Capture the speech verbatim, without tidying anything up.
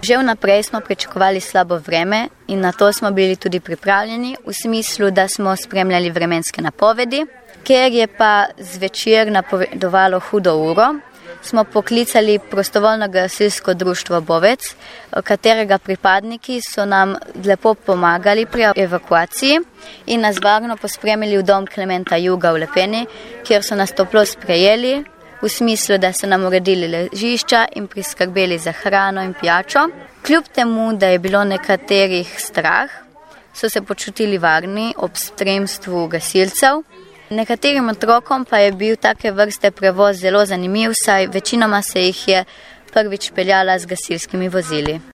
Že vnaprej smo pričakovali slabo vreme in na to smo bili tudi pripravljeni, v smislu, da smo spremljali vremenske napovedi. Ker je pa zvečer napovedovalo hudo uro, smo poklicali prostovoljno gasilsko društvo Bovec, katerega pripadniki so nam lepo pomagali pri evakuaciji in nas varno pospremili v dom Klementa Juga v Lepeni, kjer so nas toplo sprejeli, v smislu, da so nam uredili ležišča in priskrbeli za hrano in pijačo. Kljub temu, da je bilo nekaterih strah, so se počutili varni ob spremstvu gasilcev. Nekaterim otrokom pa je bil take vrste prevoz zelo zanimiv, saj večinoma se jih je prvič peljala z gasilskimi vozili.